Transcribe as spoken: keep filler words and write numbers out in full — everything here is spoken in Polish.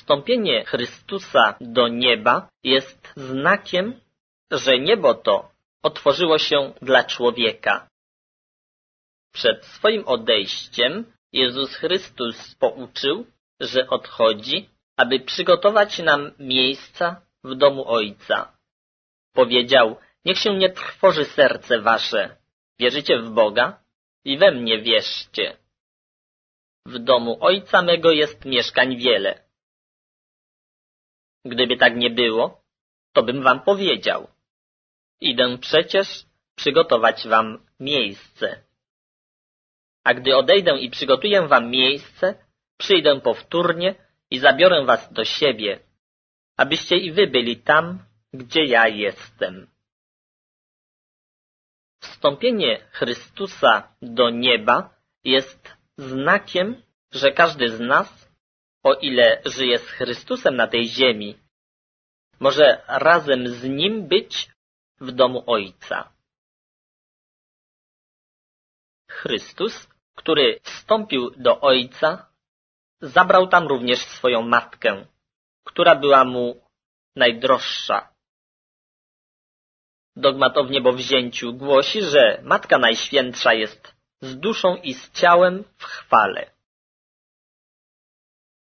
Wstąpienie Chrystusa do nieba jest znakiem, że niebo to otworzyło się dla człowieka. Przed swoim odejściem Jezus Chrystus pouczył, że odchodzi, aby przygotować nam miejsca w domu Ojca. Powiedział: niech się nie trwoży serce wasze. Wierzycie w Boga? I we mnie wierzcie. W domu Ojca mego jest mieszkań wiele. Gdyby tak nie było, to bym wam powiedział. Idę przecież przygotować wam miejsce. A gdy odejdę i przygotuję wam miejsce, przyjdę powtórnie i zabiorę was do siebie, abyście i wy byli tam, gdzie ja jestem. Wstąpienie Chrystusa do nieba jest znakiem, że każdy z nas, o ile żyje z Chrystusem na tej ziemi, może razem z Nim być w domu Ojca. Chrystus, który wstąpił do Ojca, zabrał tam również swoją matkę, która była Mu najdroższa. Dogmat o wniebowzięciu głosi, że Matka Najświętsza jest z duszą i z ciałem w chwale.